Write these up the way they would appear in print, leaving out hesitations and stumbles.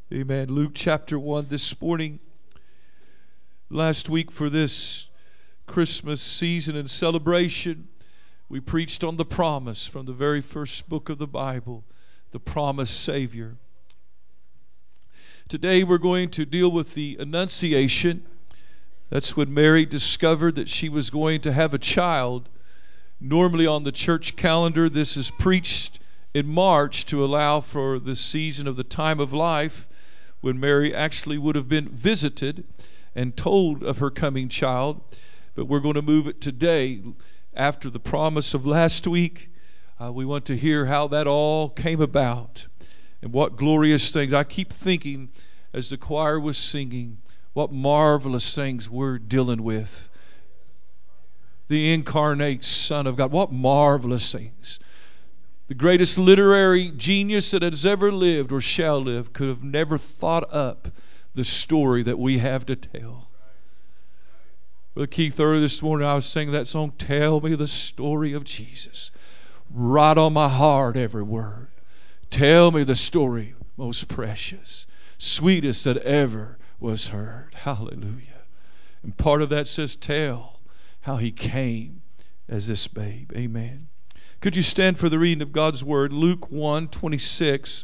Amen. Luke chapter 1 this morning. Last week for this Christmas season and celebration, we preached on the promise from the very first book of the Bible, the promised Savior. Today we're going to deal with the Annunciation. That's when Mary discovered that she was going to have a child. Normally on the church calendar, this is preached in March to allow for the season of the time of life when Mary actually would have been visited and told of her coming child. But we're going to move it today after the promise of last week. We want to hear how that all came about and what glorious things. I keep thinking as the choir was singing, what marvelous things we're dealing with. The incarnate Son of God. What marvelous things. The greatest literary genius that has ever lived or shall live could have never thought up the story that we have to tell. Brother Keith, earlier this morning I was singing that song, Tell Me the Story of Jesus. Right on my heart, every word. Tell me the story, most precious, sweetest that ever was heard. Hallelujah. And part of that says, tell how he came as this babe. Amen. Could you stand for the reading of God's Word? Luke 1:26.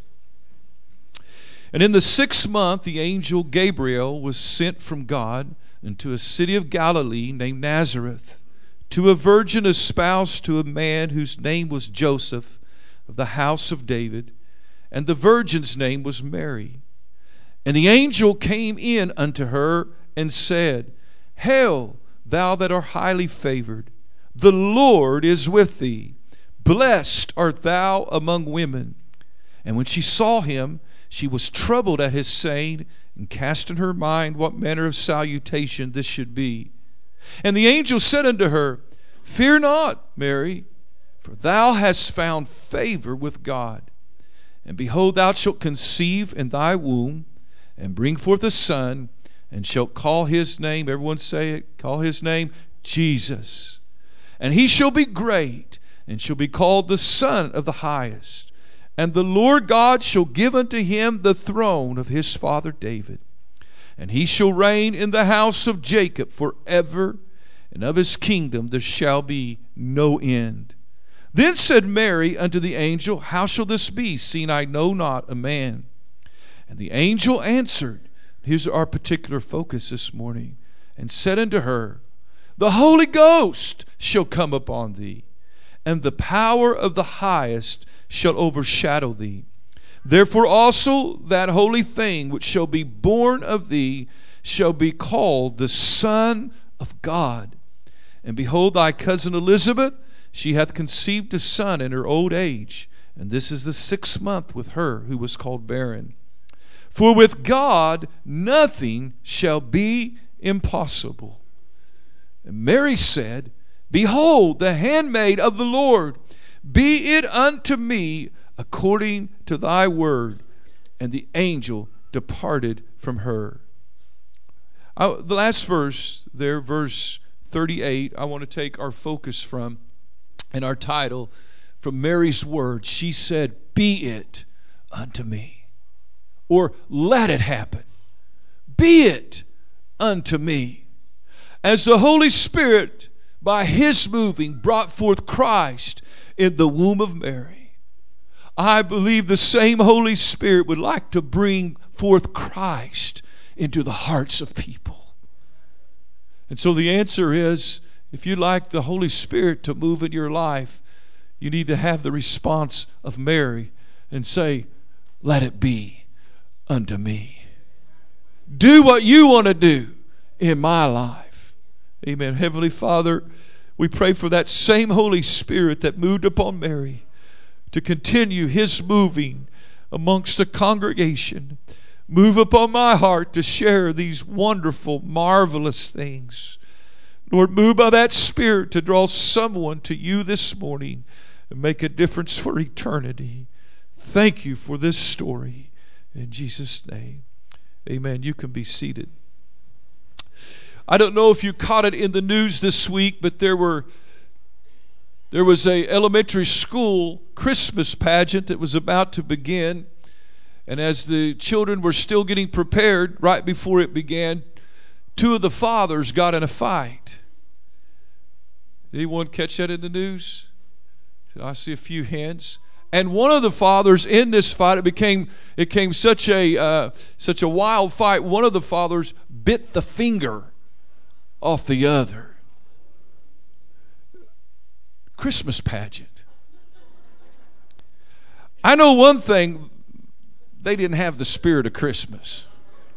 And in the 6th month, the angel Gabriel was sent from God into a city of Galilee named Nazareth, to a virgin espoused to a man whose name was Joseph, of the house of David, and the virgin's name was Mary. And the angel came in unto her and said, Hail, thou that art highly favored, the Lord is with thee. Blessed art thou among women. And when she saw him, she was troubled at his saying, and cast in her mind what manner of salutation this should be. And the angel said unto her, Fear not, Mary, for thou hast found favor with God. And behold, thou shalt conceive in thy womb, and bring forth a son, and shalt call his name, everyone say it, call his name Jesus. And he shall be great, and shall be called the Son of the Highest. And the Lord God shall give unto him the throne of his father David. And he shall reign in the house of Jacob forever, and of his kingdom there shall be no end. Then said Mary unto the angel, How shall this be, seeing I know not a man? And the angel answered, here's our particular focus this morning, and said unto her, The Holy Ghost shall come upon thee, and the power of the highest shall overshadow thee. Therefore also that holy thing which shall be born of thee shall be called the Son of God. And behold, thy cousin Elizabeth, she hath conceived a son in her old age, and this is the 6th month with her who was called barren. For with God nothing shall be impossible. And Mary said, Behold, the handmaid of the Lord, be it unto me according to thy word. And the angel departed from her. The last verse there, verse 38, I want to take our focus from, and our title, from Mary's words. She said, Be it unto me. Or let it happen. Be it unto me. As the Holy Spirit, by his moving, brought forth Christ in the womb of Mary, I believe the same Holy Spirit would like to bring forth Christ into the hearts of people. And so the answer is, if you'd like the Holy Spirit to move in your life, you need to have the response of Mary and say, Let it be unto me. Do what you want to do in my life. Amen. Heavenly Father, we pray for that same Holy Spirit that moved upon Mary to continue his moving amongst the congregation. Move upon my heart to share these wonderful, marvelous things. Lord, move by that Spirit to draw someone to you this morning and make a difference for eternity. Thank you for this story. In Jesus' name, amen. You can be seated. I don't know if you caught it in the news this week, but there was a elementary school Christmas pageant that was about to begin. And as the children were still getting prepared, right before it began, two of the fathers got in a fight. Did anyone catch that in the news? I see a few hands. And one of the fathers in this fight, it became such a wild fight. One of the fathers bit the finger off the other. Christmas pageant. I know one thing, they didn't have the spirit of Christmas.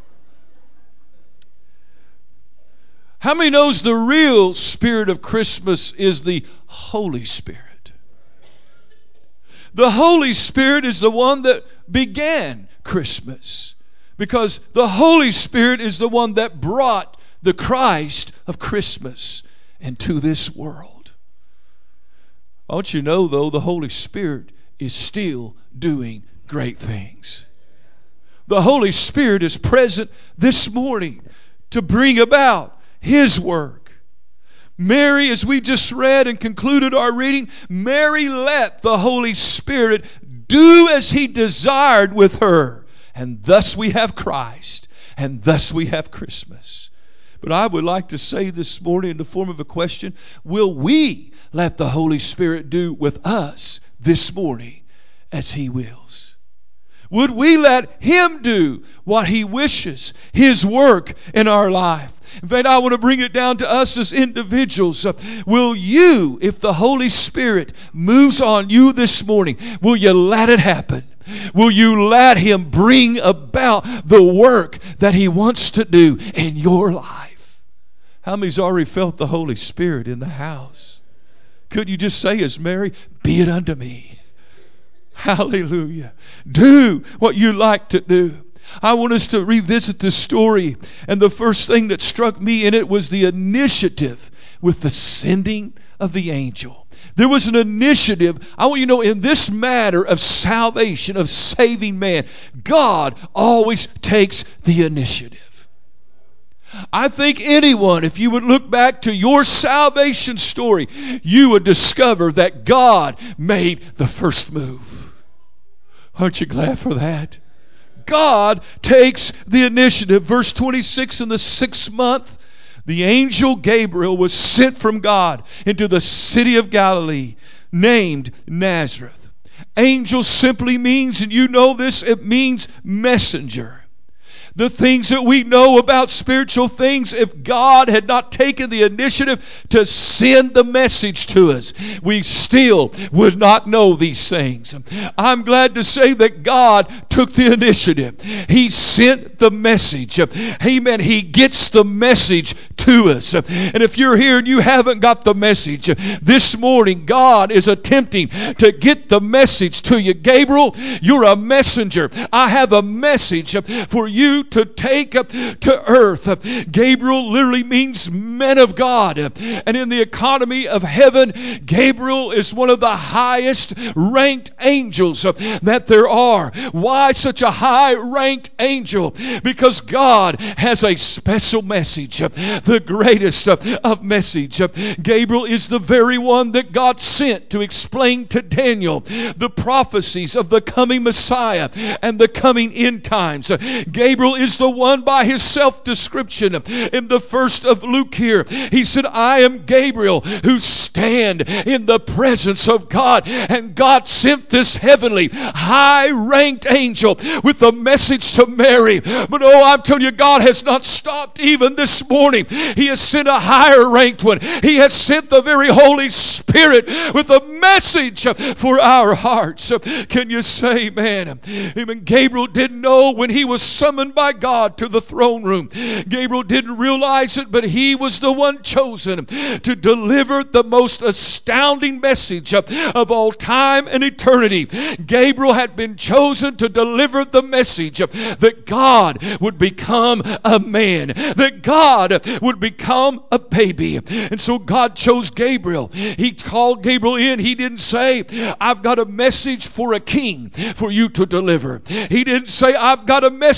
How many knows the real spirit of Christmas is the Holy Spirit? The Holy Spirit is the one that began Christmas, because the Holy Spirit is the one that brought the Christ of Christmas into this world. I want you to know, though, the Holy Spirit is still doing great things. The Holy Spirit is present this morning to bring about His work. Mary, as we just read and concluded our reading, Mary let the Holy Spirit do as He desired with her. And thus we have Christ. And thus we have Christmas. But I would like to say this morning in the form of a question, will we let the Holy Spirit do with us this morning as He wills? Would we let Him do what He wishes, His work in our life? In fact, I want to bring it down to us as individuals. Will you, if the Holy Spirit moves on you this morning, will you let it happen? Will you let Him bring about the work that He wants to do in your life? How many's already felt the Holy Spirit in the house? Could you just say as Mary, be it unto me? Hallelujah. Do what you like to do. I want us to revisit this story, and the first thing that struck me in it was the initiative with the sending of the angel. There was an initiative. I want you to know, in this matter of salvation, of saving man, God always takes the initiative. I think anyone, if you would look back to your salvation story, you would discover that God made the first move. Aren't you glad for that? God takes the initiative. Verse 26, in the 6th month, the angel Gabriel was sent from God into the city of Galilee named Nazareth. Angel simply means, and you know this, it means messenger. The things that we know about spiritual things, if God had not taken the initiative to send the message to us, we still would not know these things. I'm glad to say that God took the initiative. He sent the message. Amen. He gets the message to us. And if you're here and you haven't got the message, this morning God is attempting to get the message to you. Gabriel, you're a messenger. I have a message for you to take to earth. Gabriel literally means men of God. And in the economy of heaven, Gabriel is one of the highest ranked angels that there are. Why such a high ranked angel? Because God has a special message, the greatest of message. Gabriel is the very one that God sent to explain to Daniel the prophecies of the coming Messiah and the coming end times. Gabriel is the one, by his self-description in the 1st of Luke here, he said, I am Gabriel who stand in the presence of God. And God sent this heavenly high-ranked angel with a message to Mary. But oh, I'm telling you, God has not stopped even this morning. He has sent a higher ranked one. He has sent the very Holy Spirit with a message for our hearts. Can you say amen? Amen. Gabriel didn't know when he was summoned by God to the throne room. Gabriel didn't realize it, but he was the one chosen to deliver the most astounding message of all time and eternity. Gabriel had been chosen to deliver the message that God would become a man, that God would become a baby. And so God chose Gabriel. He called Gabriel in. He didn't say, I've got a message for a king for you to deliver. He didn't say, I've got a message for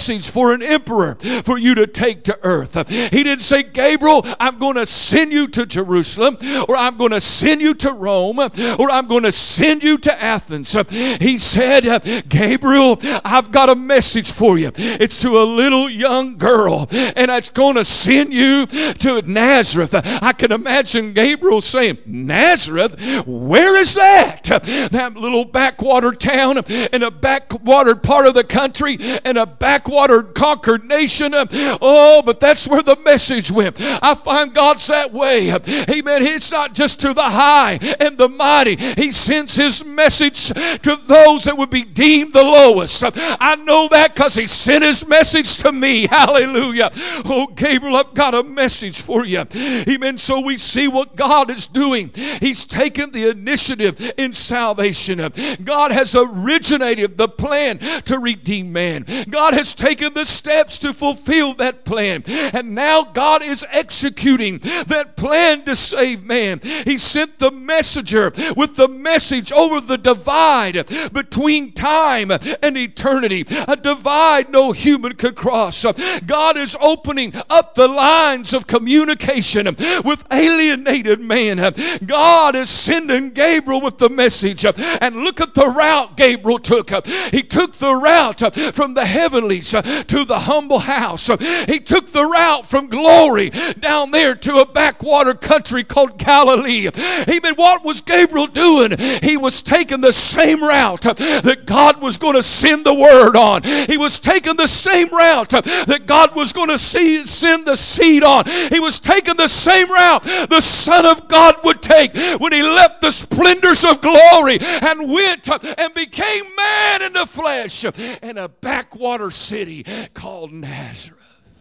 for an emperor for you to take to earth. He didn't say, Gabriel, I'm going to send you to Jerusalem, or I'm going to send you to Rome, or I'm going to send you to Athens. He said, Gabriel, I've got a message for you. It's to a little young girl, and it's going to send you to Nazareth. I can imagine Gabriel saying, Nazareth? Where is that? That little backwater town in a backwater part of the country, in a backwater conquered nation. Oh, but that's where the message went. I find God's that way. Amen. It's not just to the high and the mighty. He sends his message to those that would be deemed the lowest. I know that because he sent his message to me. Hallelujah. Oh, Gabriel, I've got a message for you. Amen. So we see what God is doing. He's taken the initiative in salvation. God has originated the plan to redeem man. God has taken the steps to fulfill that plan. And now God is executing that plan to save man. He sent the messenger with the message over the divide between time and eternity. A divide no human could cross. God is opening up the lines of communication with alienated man. God is sending Gabriel with the message. And look at the route Gabriel took. He took the route from the heavenlies to the humble house. He took the route from glory down there to a backwater country called Galilee. Amen. What was Gabriel doing? He was taking the same route that God was going to send the word on. He was taking the same route that God was going to send the seed on. He was taking the same route the Son of God would take when he left the splendors of glory and went and became man in the flesh in a backwater city called Nazareth.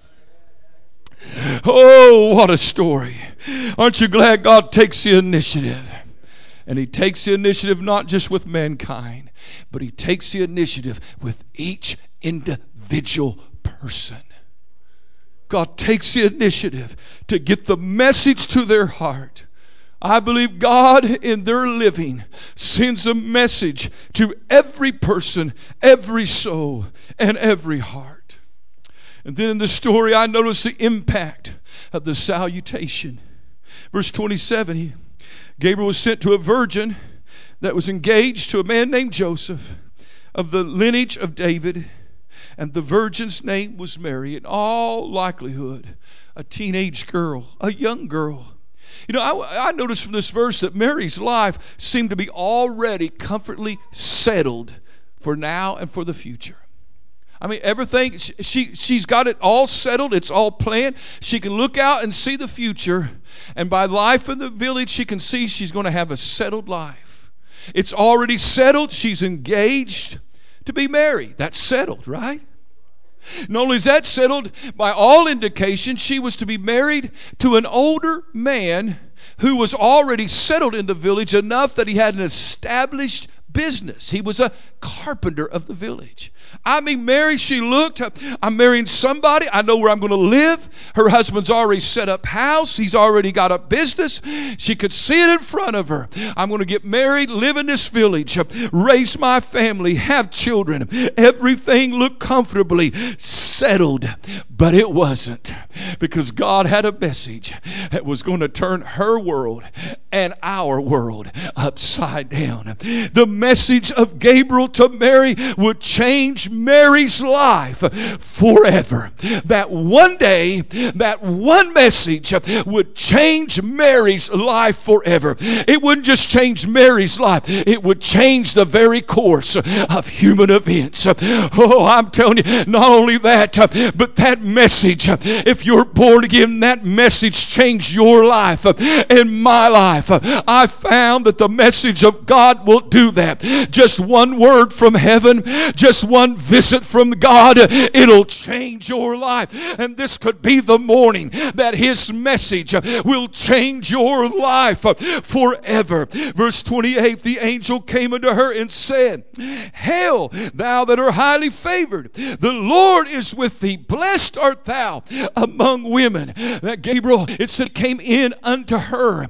Oh, what a story. Aren't you glad God takes the initiative? And he takes the initiative not just with mankind, but he takes the initiative with each individual person. God takes the initiative to get the message to their heart. I believe God in their living sends a message to every person, every soul, and every heart. And then in the story, I notice the impact of the salutation. Verse 27, Gabriel was sent to a virgin that was engaged to a man named Joseph of the lineage of David. And the virgin's name was Mary. In all likelihood, a teenage girl, a young girl. You know, I noticed from this verse that Mary's life seemed to be already comfortably settled for now and for the future. I mean, everything, she's got it all settled. It's all planned. She can look out and see the future. And by life in the village, she can see she's going to have a settled life. It's already settled. She's engaged to be married. That's settled, right? Not only is that settled, by all indications, she was to be married to an older man who was already settled in the village enough that he had an established business. He was a carpenter of the village. I mean, Mary, she looked, I'm marrying somebody. I know where I'm going to live. Her husband's already set up house. He's already got a business. She could see it in front of her. I'm going to get married, live in this village, raise my family, have children. Everything looked comfortably settled, but it wasn't, because God had a message that was going to turn her world and our world upside down. The message of Gabriel to Mary would change Mary's life forever. That one day, that one message would change Mary's life forever. It wouldn't just change Mary's life, it would change the very course of human events. Oh, I'm telling you, not only that, but that message, if you're born again, that message changed your life and my life. I found that the message of God will do that. Just one word from heaven, just one visit from God, it'll change your life. And this could be the morning that his message will change your life forever. Verse 28, the angel came unto her and said, Hail, thou that art highly favored, the Lord is with thee. Blessed art thou among women. That Gabriel, it said, came in unto her.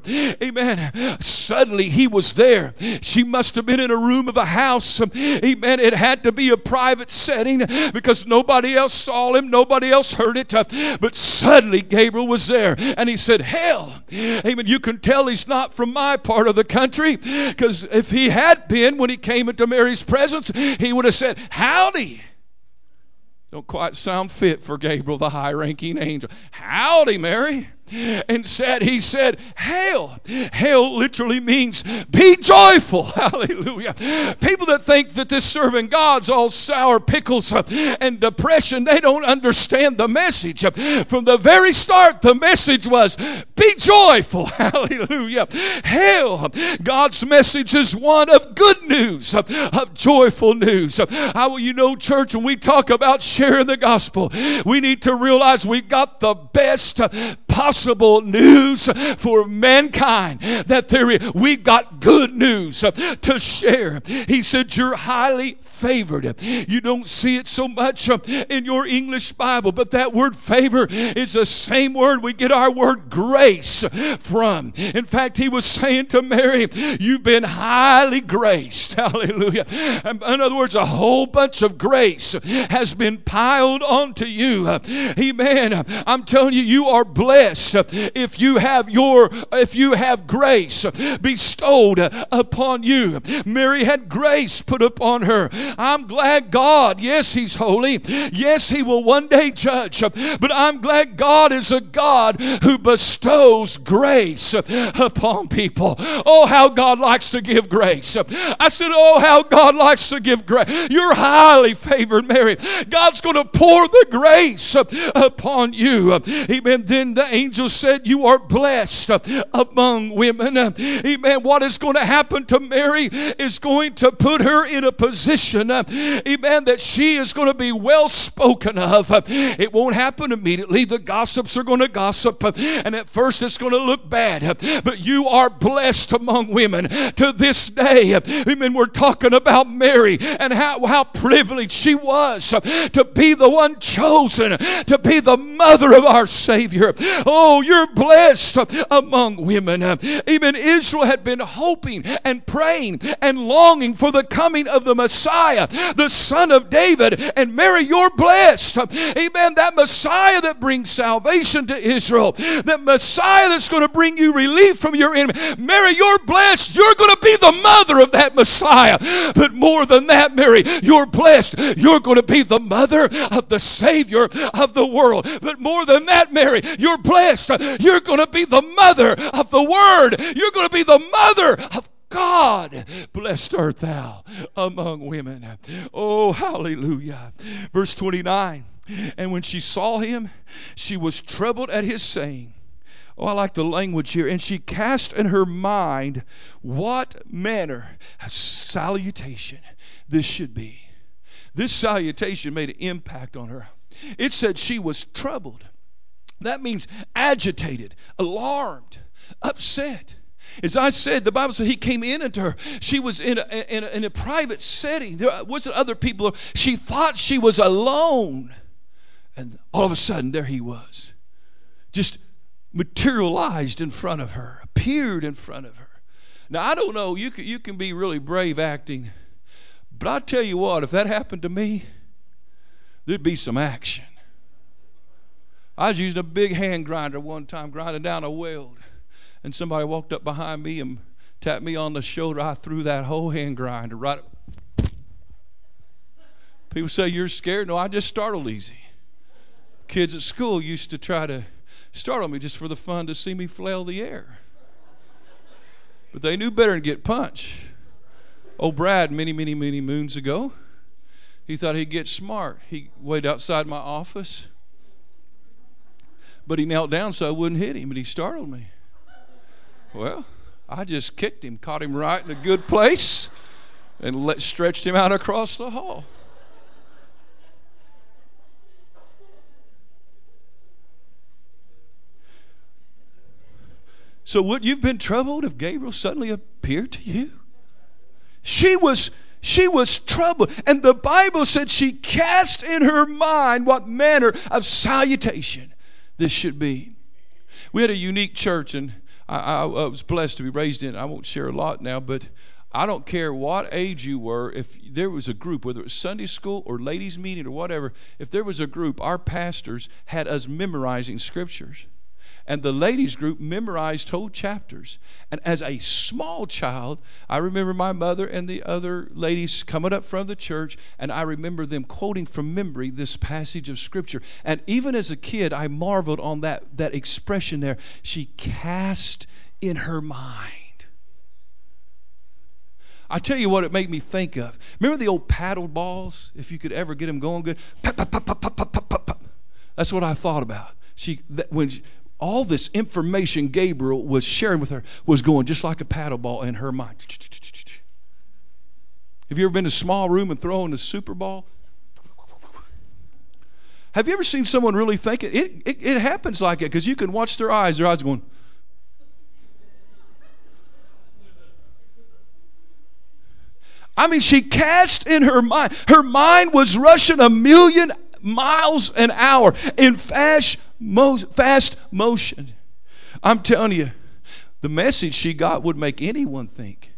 Amen. Suddenly he was there. She must have been in a room of a house. Amen. It had to be a private private setting because nobody else saw him, nobody else heard it. But suddenly Gabriel was there and he said, "Hail." Amen. You can tell he's not from my part of the country, because if he had been, when he came into Mary's presence, he would have said, "Howdy." Don't quite sound fit for Gabriel, the high-ranking angel. "Howdy, Mary." And he said, "Hail." Hail literally means be joyful. Hallelujah. People that think that this serving God's all sour pickles and depression, they don't understand the message. From the very start, the message was be joyful. Hallelujah. Hail. God's message is one of good news, of joyful news. How will you know, church, when we talk about sharing the gospel, we need to realize we got the best possible news for mankind, that we've got good news to share. He said, "You're highly favored." You don't see it so much in your English Bible, but that word favor is the same word we get our word grace from. In fact, he was saying to Mary, "You've been highly graced." Hallelujah. In other words, a whole bunch of grace has been piled onto you. Amen. I'm telling you, you are blessed if you have grace bestowed upon you. Mary had grace put upon her. I'm glad God, yes, he's holy. Yes, he will one day judge. But I'm glad God is a God who bestows grace upon people. Oh, how God likes to give grace. I said, oh, how God likes to give grace. You're highly favored, Mary. God's going to pour the grace upon you. Amen. Then the angel said, "You are blessed among women." Amen. What is going to happen to Mary is going to put her in a position, amen, that she is going to be well spoken of. It won't happen immediately. The gossips are going to gossip, and at first it's going to look bad. But you are blessed among women. To this day, amen, we're talking about Mary and how privileged she was to be the one chosen to be the mother of our Savior. Oh, you're blessed among women. Even Israel had been hoping and praying and longing for the coming of the Messiah, the Son of David. And Mary, you're blessed. Amen. That Messiah that brings salvation to Israel, that Messiah that's going to bring you relief from your enemy. Mary, you're blessed. You're going to be the mother of that Messiah. But more than that, Mary, you're blessed. You're going to be the mother of the Savior of the world. But more than that, Mary, you're blessed. You're going to be the mother of the Word. You're going to be the mother of God. Blessed art thou among women. Oh, hallelujah. Verse 29. And when she saw him, she was troubled at his saying. Oh, I like the language here. And she cast in her mind what manner of salutation this should be. This salutation made an impact on her. It said she was troubled. That means agitated, alarmed, upset. As I said, the Bible said he came in into her. She was in a private setting. There wasn't other people. She thought she was alone. And all of a sudden, there he was. Just materialized in front of her, appeared in front of her. Now, I don't know, you can be really brave acting, but I'll tell you what, if that happened to me, there'd be some action. I was using a big hand grinder one time, grinding down a weld, and somebody walked up behind me and tapped me on the shoulder. I threw that whole hand grinder right up. People say, "You're scared." No, I just startled easy. Kids at school used to try to startle me just for the fun to see me flail the air. But they knew better than get punched. Old Brad, many moons ago, he thought he'd get smart. He waited outside my office, but he knelt down so I wouldn't hit him, and he startled me. Well, I just kicked him, caught him right in a good place, and stretched him out across the hall. So would you've been troubled if Gabriel suddenly appeared to you? She was troubled. And the Bible said she cast in her mind what manner of salutation this should be. We had a unique church, and I was blessed to be raised in it. I won't share a lot now, but I don't care what age you were, if there was a group, whether it was Sunday school or ladies' meeting or whatever, if there was a group, our pastors had us memorizing scriptures. And the ladies group memorized whole chapters. And as a small child, I remember my mother and the other ladies coming up from the church, and I remember them quoting from memory this passage of Scripture. And even as a kid, I marveled on that expression there. She cast in her mind. I tell you what it made me think of. Remember the old paddle balls? If you could ever get them going good. Pop, pop, pop, pop, pop, pop, pop, pop. That's what I thought about. All this information Gabriel was sharing with her was going just like a paddle ball in her mind. Have you ever been in a small room and throwing a super ball? Have you ever seen someone really think it? It happens like it because you can watch their eyes. Their eyes going. I mean, she cast in her mind. Her mind was rushing 1,000,000 miles an hour in fast motion. I'm telling you, the message she got would make anyone think.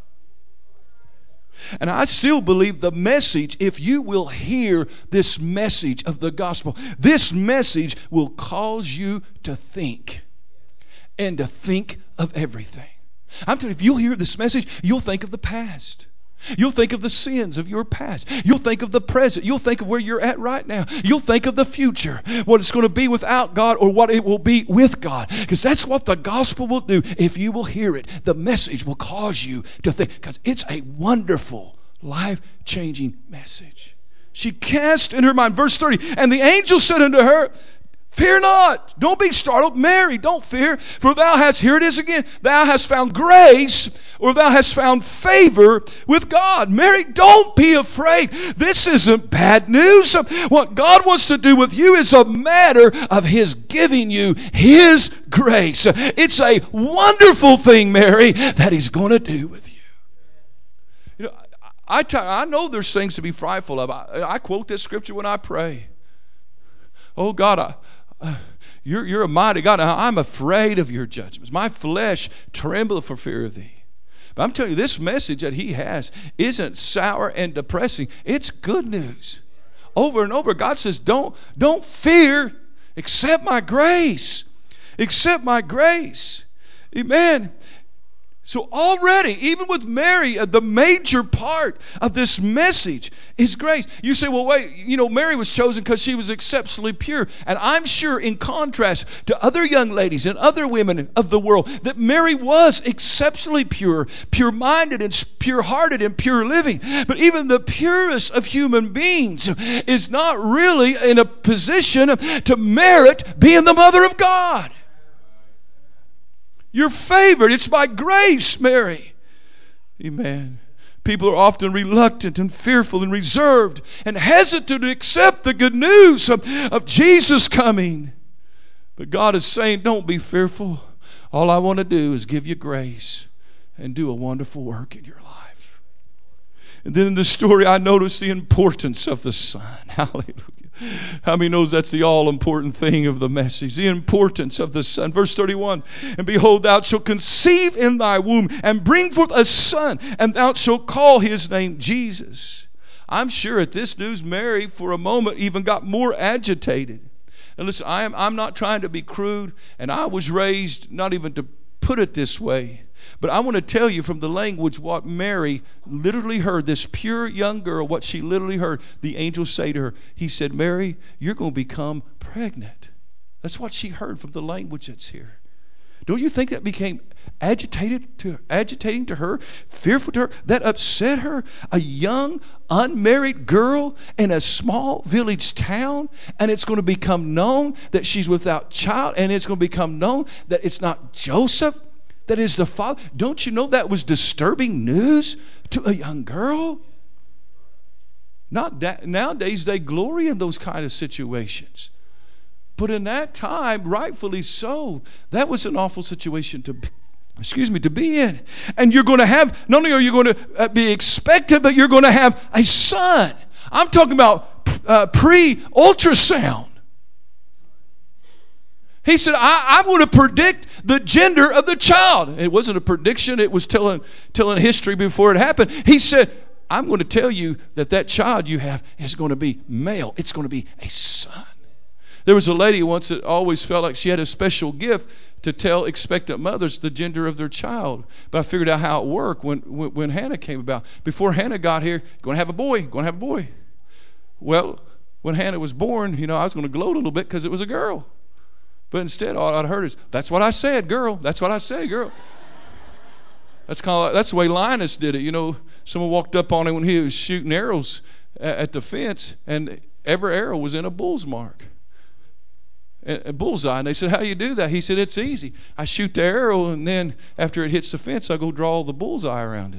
And I still believe the message, if you will hear this message of the gospel, this message will cause you to think and to think of everything. I'm telling you, if you'll hear this message, you'll think of the past. You'll think of the sins of your past. You'll think of the present. You'll think of where you're at right now. You'll think of the future, what it's going to be without God or what it will be with God. Because that's what the gospel will do. If you will hear it, the message will cause you to think. Because it's a wonderful, life-changing message. She cast in her mind, verse 30, and the angel said unto her, fear not. Don't be startled. Mary, don't fear. For thou hast, here it is again, thou hast found grace, or thou hast found favor with God. Mary, don't be afraid. This isn't bad news. What God wants to do with you is a matter of His giving you His grace. It's a wonderful thing, Mary, that He's going to do with you. You know, I know there's things to be frightful of. I quote this scripture when I pray. Oh God, you're a mighty God. I'm afraid of your judgments. My flesh trembleth for fear of thee. But I'm telling you, this message that He has isn't sour and depressing. It's good news. Over and over, God says, don't fear, accept my grace. Accept my grace. Amen. So already, even with Mary, the major part of this message is grace. You say, well, wait, Mary was chosen because she was exceptionally pure. And I'm sure in contrast to other young ladies and other women of the world, that Mary was exceptionally pure, pure-minded and pure-hearted and pure living. But even the purest of human beings is not really in a position to merit being the mother of God. You're favored. It's by grace, Mary. Amen. People are often reluctant and fearful and reserved and hesitant to accept the good news of Jesus coming. But God is saying, don't be fearful. All I want to do is give you grace and do a wonderful work in your life. And then in the story, I noticed the importance of the Son. Hallelujah. How many knows that's the all-important thing of the message? The importance of the Son. Verse 31, and behold, thou shalt conceive in thy womb and bring forth a son, and thou shalt call his name Jesus. I'm sure at this news, Mary, for a moment, even got more agitated. And listen, I'm not trying to be crude, and I was raised not even to put it this way. But I want to tell you from the language what Mary literally heard, this pure young girl, what she literally heard the angel say to her. He said, Mary, you're going to become pregnant. That's what she heard from the language that's here. Don't you think that became agitating to her, fearful to her, that upset her? A young, unmarried girl in a small village town, and it's going to become known that she's without child, and it's going to become known that it's not Joseph that is the father. Don't you know that was disturbing news to a young girl? Nowadays, they glory in those kind of situations. But in that time, rightfully so, that was an awful situation to be in. And you're going to have, not only are you going to be expected, but you're going to have a son. I'm talking about pre-ultrasound. He said, I'm going to predict the gender of the child. It wasn't a prediction. It was telling history before it happened. He said, I'm going to tell you that child you have is going to be male. It's going to be a son. There was a lady once that always felt like she had a special gift to tell expectant mothers the gender of their child. But I figured out how it worked when Hannah came about. Before Hannah got here, going to have a boy, going to have a boy. Well, when Hannah was born, I was going to gloat a little bit because it was a girl. But instead, all I'd heard is, that's what I said, girl. That's what I said, girl. That's the way Linus did it. Someone walked up on him when he was shooting arrows at the fence, and every arrow was in a bull's mark. A bullseye. And they said, how do you do that? He said, it's easy. I shoot the arrow, and then after it hits the fence, I go draw the bullseye around it.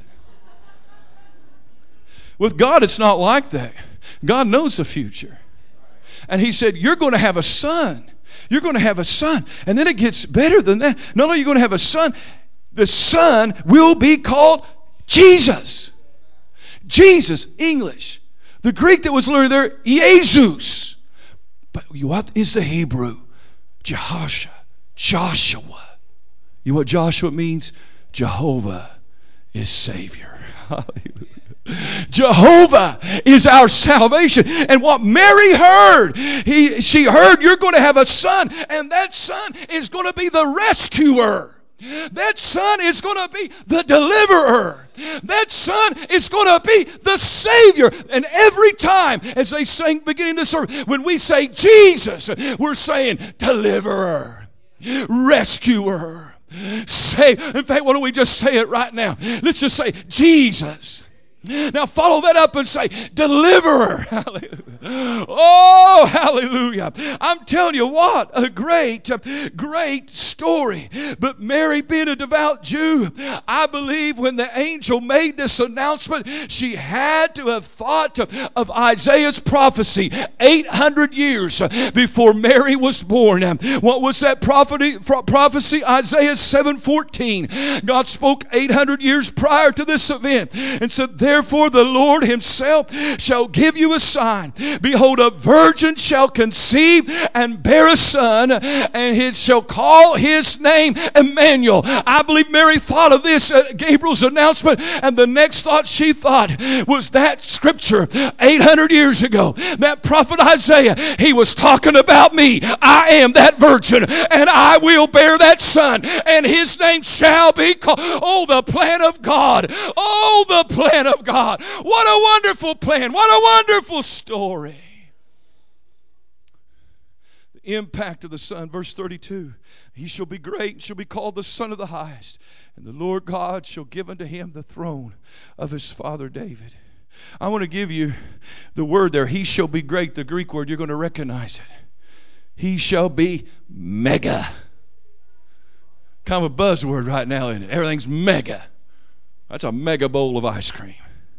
With God, it's not like that. God knows the future. And he said, you're going to have a son. You're going to have a son. And then it gets better than that. Not only are you going to have a son, the son will be called Jesus. Jesus, English. The Greek that was learned there, Jesus. But what is the Hebrew? Jehoshua. Joshua. You know what Joshua means? Jehovah is Savior. Hallelujah. Jehovah is our salvation. And what Mary heard, she heard, you're going to have a son, and that son is going to be the rescuer. That son is going to be the deliverer. That son is going to be the Savior. And every time, as they sang beginning the service, when we say Jesus, we're saying deliverer, rescuer. In fact, why don't we just say it right now? Let's just say Jesus. Now follow that up and say, deliverer. Hallelujah. Oh, hallelujah. I'm telling you what, a great story. But Mary, being a devout Jew, I believe when the angel made this announcement, she had to have thought of Isaiah's prophecy 800 years before Mary was born. What was that prophecy? Isaiah 7:14. God spoke 800 years prior to this event and said, therefore the Lord himself shall give you a sign. Behold, a virgin shall conceive and bear a son, and he shall call his name Emmanuel. I believe Mary thought of this at Gabriel's announcement, and the next thought she thought was that scripture 800 years ago. That prophet Isaiah, he was talking about me. I am that virgin, and I will bear that son, and his name shall be called. Oh, the plan of God. Oh, the plan of God. What a wonderful plan. What a wonderful story. The impact of the Son. Verse 32. He shall be great and shall be called the Son of the Highest. And the Lord God shall give unto him the throne of his father David. I want to give you the word there. He shall be great. The Greek word, you're going to recognize it. He shall be mega. Kind of a buzzword right now, isn't it? Everything's mega. That's a mega bowl of ice cream.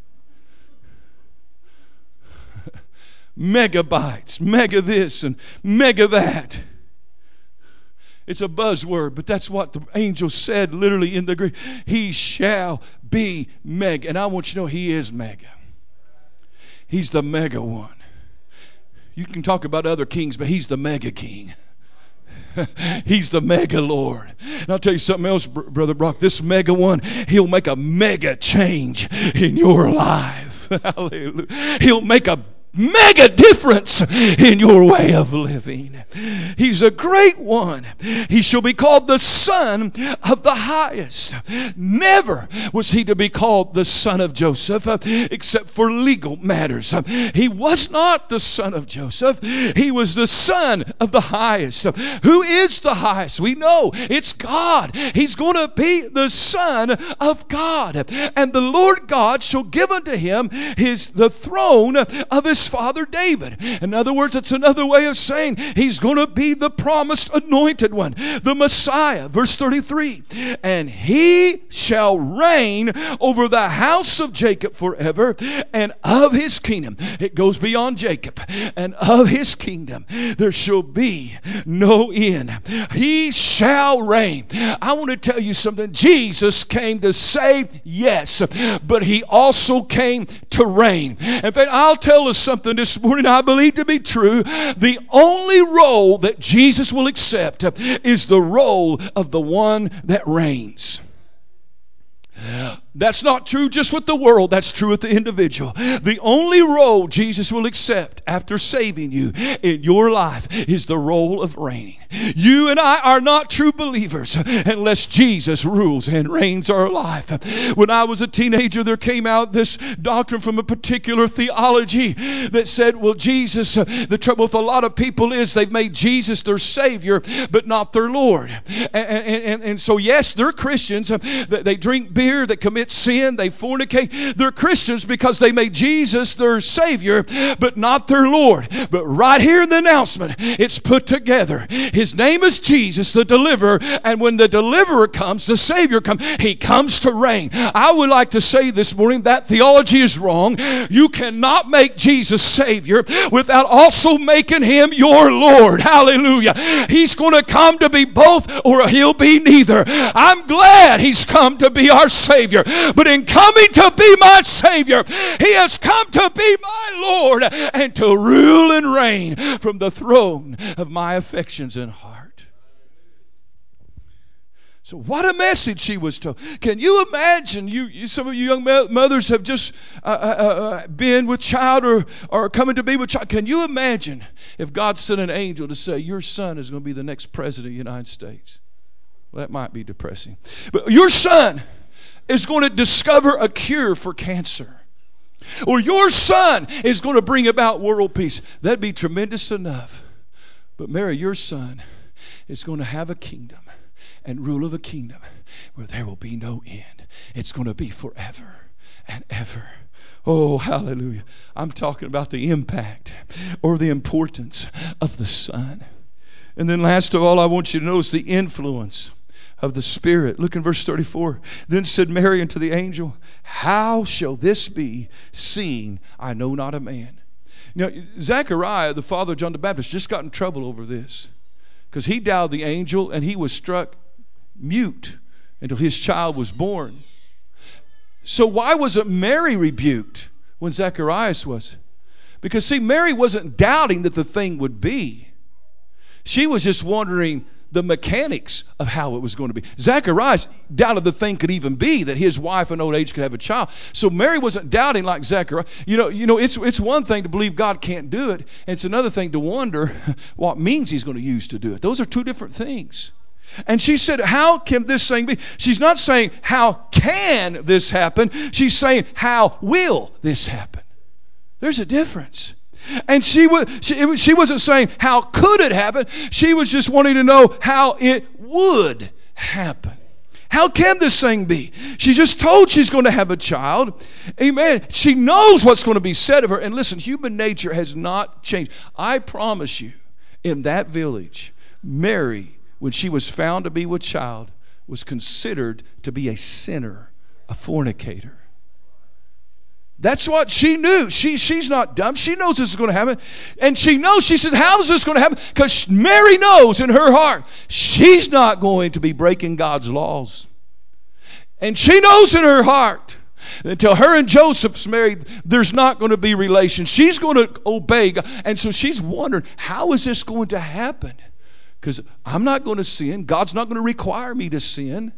Megabytes, mega this and mega that. It's a buzzword, but that's what the angel said literally in the Greek. He shall be mega. And I want you to know he is mega. He's the mega one. You can talk about other kings, but he's the mega king. He's the mega Lord. And I'll tell you something else, Brother Brock. This mega one, he'll make a mega change in your life. Hallelujah. He'll make a mega difference in your way of living. He's a great one. He shall be called the Son of the Highest. Never was he to be called the son of Joseph except for legal matters. He was not the son of Joseph. He was the Son of the Highest. Who is the highest? We know it's God. He's going to be the Son of God. And the Lord God shall give unto him the throne of his father David. In other words, it's another way of saying he's going to be the promised anointed one, the Messiah. Verse 33, and he shall reign over the house of Jacob forever, and of his kingdom. It goes beyond Jacob. And of his kingdom there shall be no end. He shall reign. I want to tell you something. Jesus came to save, yes, but he also came to reign. In fact, I'll tell us something. something this morning I believe to be true. The only role that Jesus will accept is the role of the one that reigns. That's not true just with the world. That's true with the individual. The only role Jesus will accept after saving you in your life is the role of reigning. You and I are not true believers unless Jesus rules and reigns our life. When I was a teenager, there came out this doctrine from a particular theology that said, well, Jesus, the trouble with a lot of people is they've made Jesus their Savior, but not their Lord. And so, yes, they're Christians. They drink beer, they commit sin, they fornicate. They're Christians because they made Jesus their Savior, but not their Lord. But right here in the announcement, it's put together. His name is Jesus, the deliverer, and when the deliverer comes, the Savior comes, he comes to reign. I would like to say this morning that theology is wrong. You cannot make Jesus Savior without also making him your Lord. Hallelujah. He's going to come to be both, or he'll be neither. I'm glad he's come to be our Savior, but in coming to be my Savior, he has come to be my Lord and to rule and reign from the throne of my affections and heart. So what a message she was told. Can you imagine, some of you young mothers have just been with child or coming to be with child. Can you imagine if God sent an angel to say, your son is going to be the next president of the United States? Well, that might be depressing. But your son is going to discover a cure for cancer. Or your son is going to bring about world peace. That'd be tremendous enough. But Mary, your son is going to have a kingdom and rule of a kingdom where there will be no end. It's going to be forever and ever. Oh, hallelujah. I'm talking about the impact or the importance of the Son. And then last of all, I want you to notice the influence of the Spirit. Look in verse 34. Then said Mary unto the angel, how shall this be, seeing I know not a man? Now, Zechariah, the father of John the Baptist, just got in trouble over this because he doubted the angel and he was struck mute until his child was born. So why wasn't Mary rebuked when Zacharias was? Because see, Mary wasn't doubting that the thing would be. She was just wondering the mechanics of how it was going to be. Zacharias doubted the thing could even be, that his wife in old age could have a child. So Mary wasn't doubting like Zacharias. You know, it's one thing to believe God can't do it. It's another thing to wonder what means he's going to use to do it. Those are two different things. And she said, how can this thing be? She's not saying, how can this happen? She's saying, how will this happen? There's a difference. And she wasn't saying, how could it happen? She was just wanting to know how it would happen. How can this thing be? She's just told she's going to have a child. Amen. She knows what's going to be said of her. And listen, human nature has not changed. I promise you, in that village, Mary, when she was found to be with child, was considered to be a sinner, a fornicator. That's what she knew. She's not dumb. She knows this is going to happen. And she knows, she says, how is this going to happen? Because Mary knows in her heart, she's not going to be breaking God's laws. And she knows in her heart, until her and Joseph's married, there's not going to be relations. She's going to obey God. And so she's wondering, how is this going to happen? Because I'm not going to sin. God's not going to require me to sin.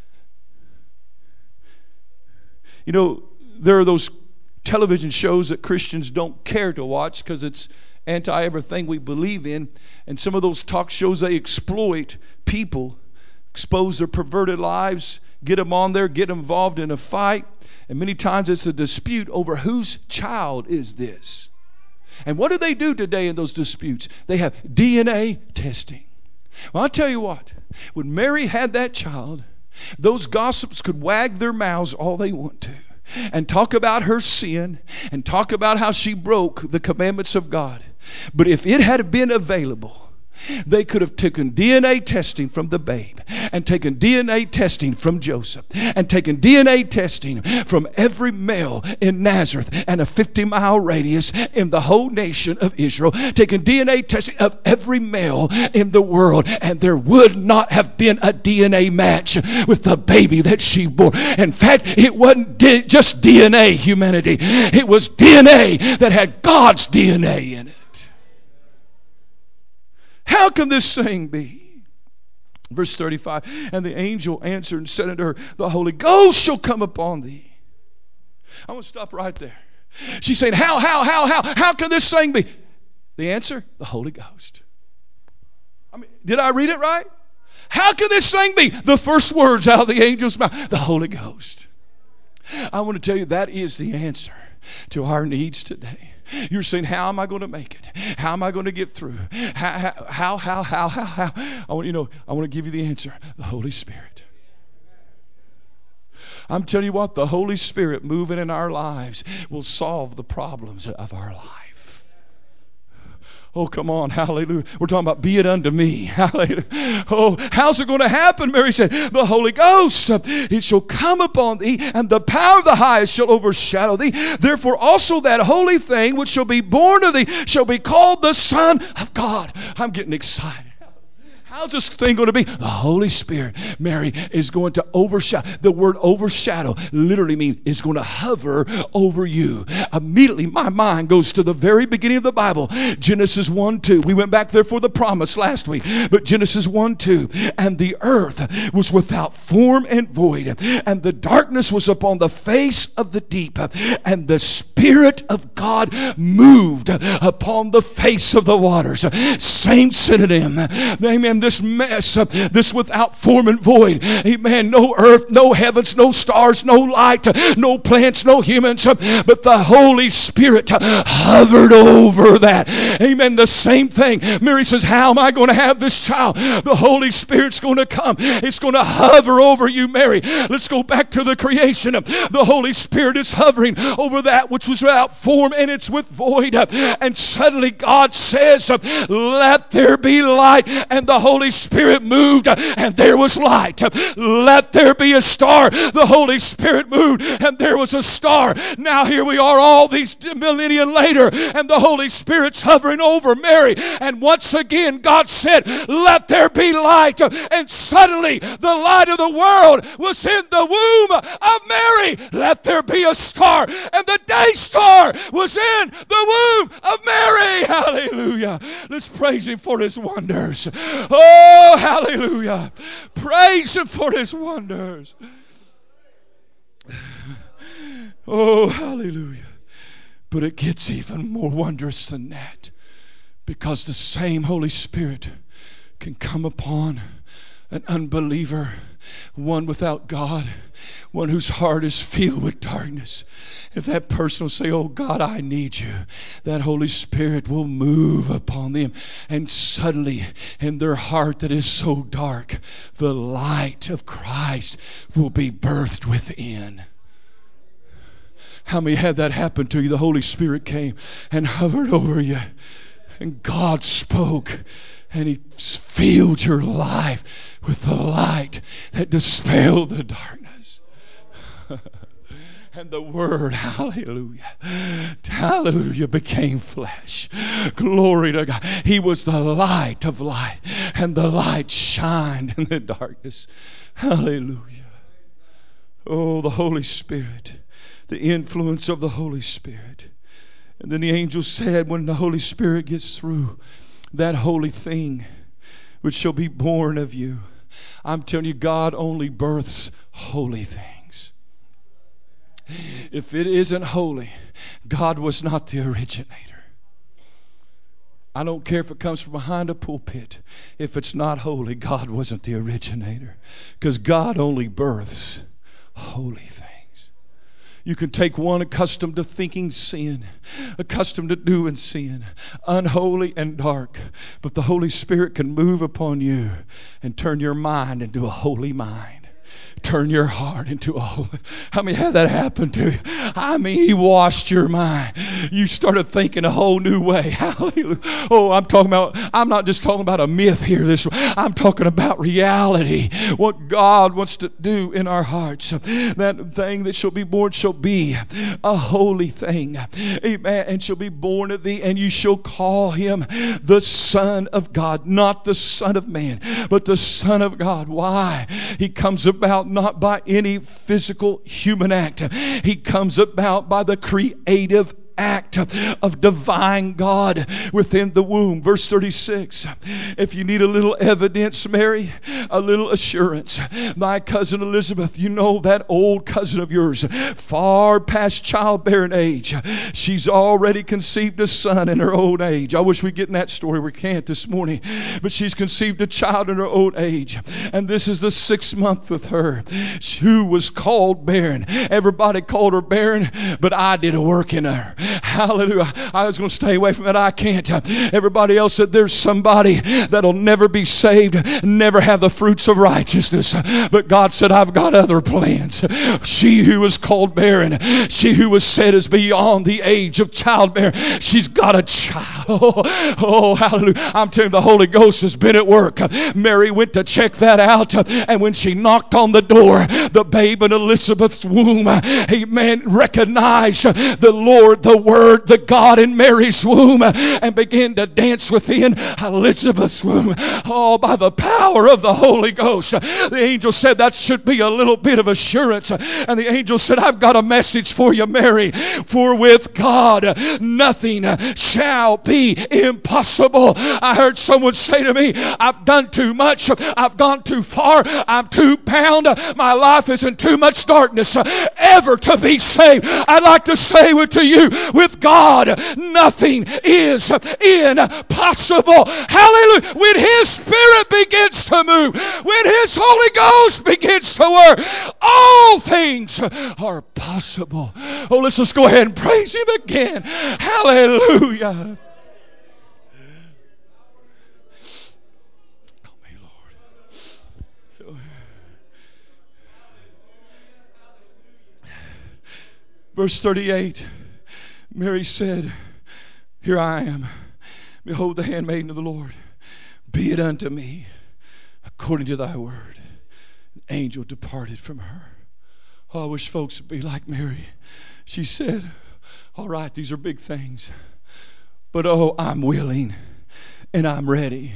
You know, there are those television shows that Christians don't care to watch because it's anti everything we believe in. And some of those talk shows, they exploit people, expose their perverted lives, get them on there, get them involved in a fight. And many times it's a dispute over whose child is this. And what do they do today in those disputes? They have DNA testing. Well, I'll tell you what, when Mary had that child, those gossips could wag their mouths all they want to and talk about her sin and talk about how she broke the commandments of God. But if it had been available They could have taken DNA testing from the babe and taken DNA testing from Joseph and taken DNA testing from every male in Nazareth and a 50-mile radius in the whole nation of Israel, taken DNA testing of every male in the world, and there would not have been a DNA match with the baby that she bore. In fact, it wasn't just DNA, humanity. It was DNA that had God's DNA in it. How can this thing be? Verse 35, and the angel answered and said unto her, the Holy Ghost shall come upon thee. I want to stop right there. She's saying, how can this thing be? The answer, the Holy Ghost. I mean, did I read it right? How can this thing be? The first words out of the angel's mouth, the Holy Ghost. I want to tell you that is the answer to our needs today. You're saying, how am I going to make it? How am I going to get through? How? I want to give you the answer. The Holy Spirit. I'm telling you what, the Holy Spirit moving in our lives will solve the problems of our life. Oh, come on, hallelujah. We're talking about be it unto me. Hallelujah. Oh, how's it going to happen? Mary said, the Holy Ghost, it shall come upon thee, and the power of the highest shall overshadow thee. Therefore also that holy thing which shall be born of thee shall be called the Son of God. I'm getting excited. How's this thing going to be? The Holy Spirit, Mary, is going to overshadow. The word overshadow literally means is going to hover over you. Immediately my mind goes to the very beginning of the Bible. Genesis 1:2. We went back there for the promise last week. But Genesis 1:2. And the earth was without form and void. And the darkness was upon the face of the deep. And the Spirit of God moved upon the face of the waters. Same synonym. Amen. This mess, this without form and void. Amen. No earth, no heavens, no stars, no light, no plants, no humans. But the Holy Spirit hovered over that. Amen. The same thing. Mary says, how am I going to have this child? The Holy Spirit's going to come. It's going to hover over you, Mary. Let's go back to the creation. The Holy Spirit is hovering over that which was without form and it's with void. And suddenly God says, let there be light. And the Holy Spirit moved and there was light. Let there be a star. The Holy Spirit moved and there was a star. Now here we are all these millennia later and the Holy Spirit's hovering over Mary. And once again God said, let there be light. And suddenly the light of the world was in the womb of Mary. Let there be a star. And the day star was in the womb of Mary. Hallelujah. Let's praise Him for His wonders. Oh, hallelujah. Praise Him for His wonders. Oh, hallelujah. But it gets even more wondrous than that, because the same Holy Spirit can come upon an unbeliever, one without God, one whose heart is filled with darkness. If that person will say, oh God, I need you, that Holy Spirit will move upon them. And suddenly in their heart that is so dark, the light of Christ will be birthed within. How many had that happen to you? The Holy Spirit came and hovered over you. And God spoke. And He filled your life with the light that dispelled the darkness. And the Word, hallelujah, became flesh. Glory to God. He was the light of light. And the light shined in the darkness. Hallelujah. Oh, the Holy Spirit. The influence of the Holy Spirit. And then the angel said, when the Holy Spirit gets through, that holy thing which shall be born of you. I'm telling you, God only births holy things. If it isn't holy, God was not the originator. I don't care if it comes from behind a pulpit. If it's not holy, God wasn't the originator. Because God only births holy things. You can take one accustomed to thinking sin, accustomed to doing sin, unholy and dark. But the Holy Spirit can move upon you and turn your mind into a holy mind. turn your heart into a holy. How many had that happen to you? I mean, he washed your mind. You started thinking a whole new way. Hallelujah. Oh, I'm not just talking about a myth here. I'm talking about reality. What God wants to do in our hearts. That thing that shall be born shall be a holy thing. Amen. And shall be born of thee, and you shall call him the Son of God. Not the Son of Man, but the Son of God. Why? He comes about not by any physical human act. He comes about by the creative act of divine God within the womb. Verse 36. If you need a little evidence, Mary, a little assurance, thy cousin Elizabeth, you know that old cousin of yours, far past childbearing age, she's already conceived a son in her old age. I wish we'd get in that story. We can't this morning. But she's conceived a child in her old age. And this is the 6th month with her, who was called barren. Everybody called her barren, but I did a work in her. Hallelujah. I was going to stay away from it. I can't. Everybody else said there's somebody that'll never be saved, never have the fruits of righteousness. But God said, I've got other plans. She who was called barren, she who was said is beyond the age of childbearing, she's got a child. Oh, hallelujah. I'm telling you, the Holy Ghost has been at work. Mary went to check that out, and when she knocked on the door, the babe in Elizabeth's womb, amen, recognized the Lord, the Word, the God in Mary's womb, and began to dance within Elizabeth's womb. Oh, by the power of the Holy Ghost. The angel said that should be a little bit of assurance. And the angel said, I've got a message for you, Mary. For with God, nothing shall be impossible. I heard someone say to me, I've done too much. I've gone too far. I'm too bound. My life is in too much darkness ever to be saved. I'd like to say to you, with God, nothing is impossible. Hallelujah. When His Spirit begins to move, when His Holy Ghost begins to work, all things are possible. Oh, let's just go ahead and praise Him again. Hallelujah. Help me, Lord. Verse 38, Mary said, here I am. Behold the handmaiden of the Lord. Be it unto me according to thy word. The angel departed from her. Oh, I wish folks would be like Mary. She said, all right, these are big things. But oh, I'm willing and I'm ready.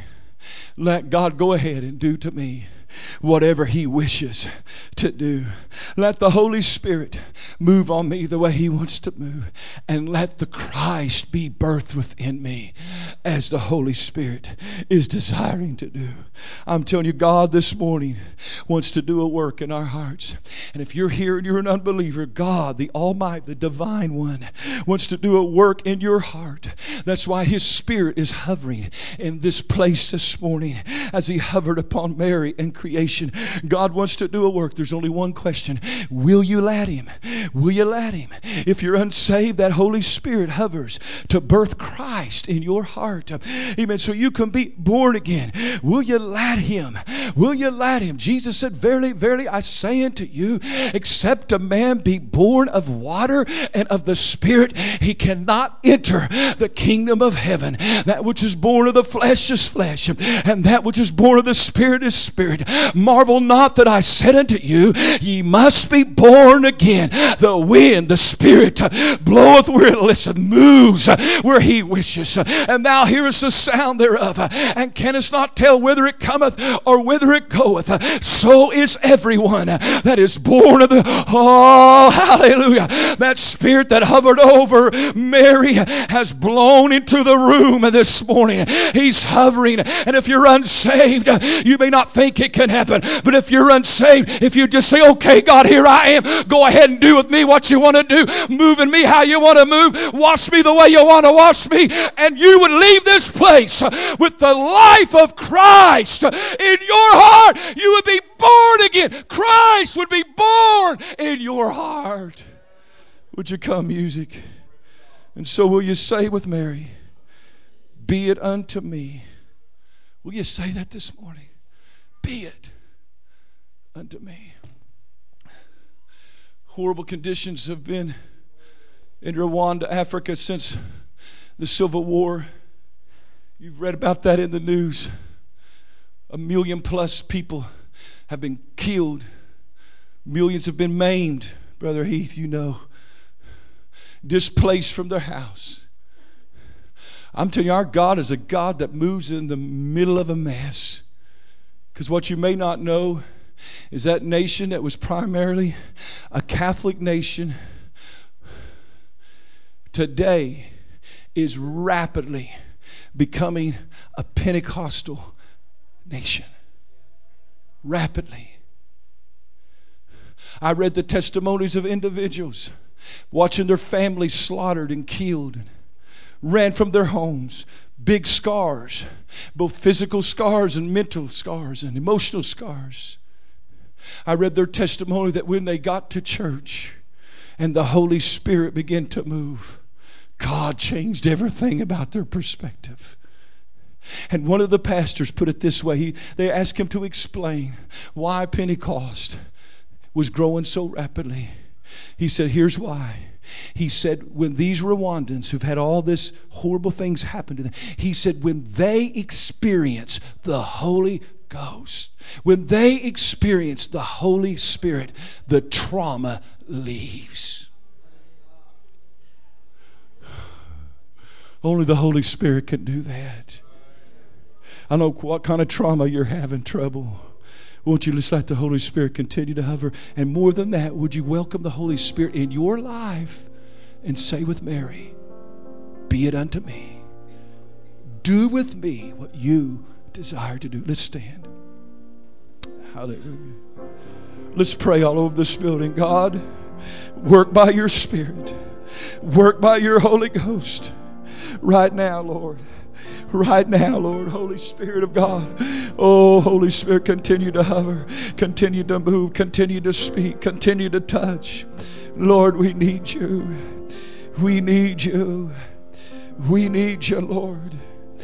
Let God go ahead and do to me whatever He wishes to do. Let the Holy Spirit move on me the way He wants to move. And let the Christ be birthed within me as the Holy Spirit is desiring to do. I'm telling you, God this morning wants to do a work in our hearts. And if you're here and you're an unbeliever, God, the Almighty, the Divine One, wants to do a work in your heart. That's why His Spirit is hovering in this place this morning as He hovered upon Mary and creation. God wants to do a work. There's only one question. Will you let Him? Will you let Him? If you're unsaved, that Holy Spirit hovers to birth Christ in your heart. Amen. So you can be born again. Will you let Him? Will you let Him? Jesus said, verily, verily, I say unto you, except a man be born of water and of the Spirit, he cannot enter the kingdom of heaven. That which is born of the flesh is flesh, and that which is born of the Spirit is spirit. Marvel not that I said unto you, ye must be born again. The wind, the Spirit, bloweth where it listeth, moves where He wishes, and thou hearest the sound thereof, and canst not tell whither it cometh or whither it goeth. So is everyone that is born of the, oh, hallelujah. That Spirit that hovered over Mary has blown into the room this morning. He's hovering, and if you're unsaved, you may not think it can happen, but if you're unsaved, if you just say, okay, God, here I am, go ahead and do with me what you want to do, move in me how you want to move, wash me the way you want to wash me, and you would leave this place with the life of Christ in your heart. You would be born again. Christ would be born in your heart. Would you come, music? And so will you say with Mary, be it unto me. Will you say that this morning? Be it unto me. Horrible conditions have been in Rwanda, Africa since the Civil War. You've read about that in the news. 1 million plus people have been killed. Millions have been maimed. Brother Heath, you know. Displaced from their house. I'm telling you, our God is a God that moves in the middle of a mess. Because what you may not know is that nation that was primarily a Catholic nation today is rapidly becoming a Pentecostal nation. Rapidly. I read the testimonies of individuals watching their families slaughtered and killed, ran from their homes, big scars, both physical scars and mental scars and emotional scars. I read their testimony that when they got to church and the Holy Spirit began to move, God changed everything about their perspective. And one of the pastors put it this way. They asked him to explain why Pentecost was growing so rapidly. He said, here's why. He said, when these Rwandans who've had all this horrible things happen to them, he said, when they experience the Holy Ghost, when they experience the Holy Spirit, the trauma leaves. Only the Holy Spirit can do that. I know what kind of trauma you're having trouble. Won't you just let the Holy Spirit continue to hover? And more than that, would you welcome the Holy Spirit in your life and say with Mary, be it unto me. Do with me what you desire to do. Let's stand. Hallelujah. Let's pray all over this building. God, work by your Spirit. Work by your Holy Ghost. Right now, Lord. Right now, Lord, Holy Spirit of God. Oh, Holy Spirit, continue to hover, continue to move, continue to speak, continue to touch. Lord, we need you. We need you. We need you, Lord.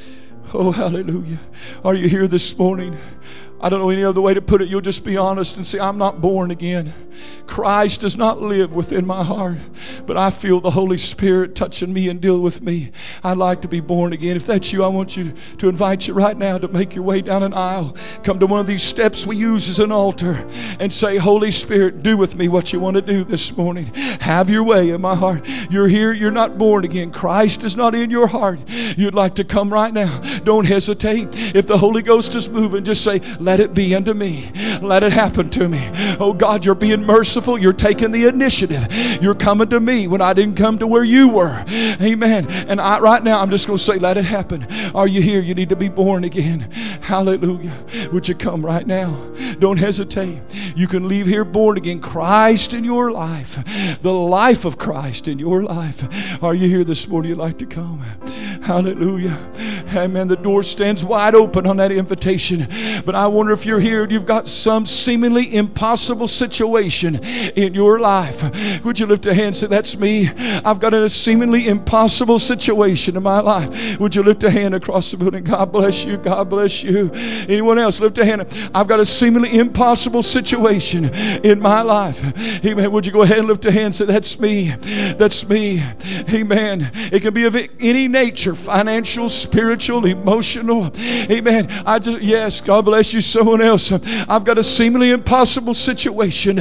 Oh, hallelujah. Are you here this morning? I don't know any other way to put it. You'll just be honest and say, I'm not born again. Christ does not live within my heart, but I feel the Holy Spirit touching me and deal with me. I'd like to be born again. If that's you, I want you to invite you right now to make your way down an aisle. Come to one of these steps we use as an altar and say, Holy Spirit, do with me what you want to do this morning. Have your way in my heart. You're here, you're not born again. Christ is not in your heart. You'd like to come right now. Don't hesitate. If the Holy Ghost is moving, just say, let it be unto me. Let it happen to me. Oh God, you're being merciful. You're taking the initiative. You're coming to me when I didn't come to where you were. Amen. And right now, I'm just going to say, let it happen. Are you here? You need to be born again. Hallelujah. Would you come right now? Don't hesitate. You can leave here born again. Christ in your life. The life of Christ in your life. Are you here this morning? You'd like to come? Hallelujah. Amen. The door stands wide open on that invitation. But I wonder if you're here and you've got some seemingly impossible situation in your life. Would you lift a hand and say, that's me. I've got a seemingly impossible situation in my life. Would you lift a hand across the building? God bless you. God bless you. Anyone else? Lift a hand. I've got a seemingly impossible situation in my life. Amen. Would you go ahead and lift a hand and say, that's me. That's me. Amen. It can be of any nature, financial, spiritual, emotional. Amen. Yes, God bless you. Someone else. I've got a seemingly impossible situation.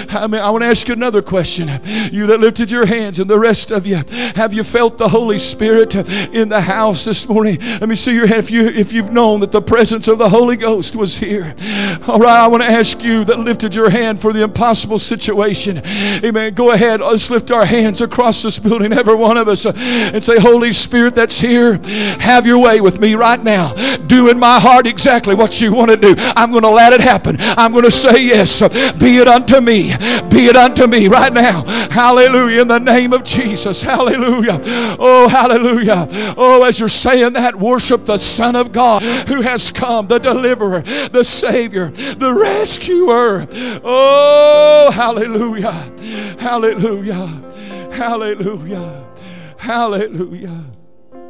I want to ask you another question. You that lifted your hands and the rest of you, have you felt the Holy Spirit in the house this morning? Let me see your hand if you've known that the presence of the Holy Ghost was here. All right, I want to ask you that lifted your hand for the impossible situation. Amen. Go ahead. Let's lift our hands across this building, every one of us, and say, Holy Spirit that's here, have your way with me right now. Do in my heart exactly what you want to do. I'm going to let it happen. I'm going to say yes. Be it unto me. Be it unto me right now. Hallelujah. In the name of Jesus. Hallelujah. Oh, hallelujah. Oh, as you're saying that, worship the Son of God who has come, the deliverer, the Savior, the rescuer. Oh, hallelujah. Hallelujah. Hallelujah. Hallelujah.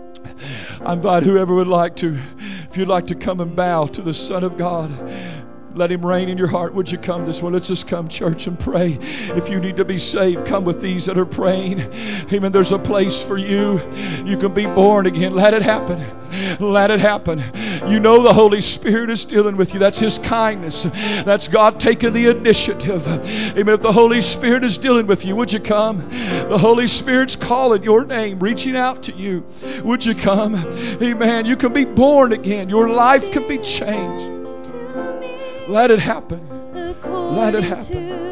I invite whoever would like to, if you'd like to come and bow to the Son of God. Let Him reign in your heart. Would you come this way? Let's just come, church, and pray. If you need to be saved, come with these that are praying. Amen. There's a place for you. You can be born again. Let it happen. Let it happen. You know the Holy Spirit is dealing with you. That's His kindness. That's God taking the initiative. Amen. If the Holy Spirit is dealing with you, would you come? The Holy Spirit's calling your name, reaching out to you. Would you come? Amen. You can be born again. Your life can be changed. Let it happen. Let it happen.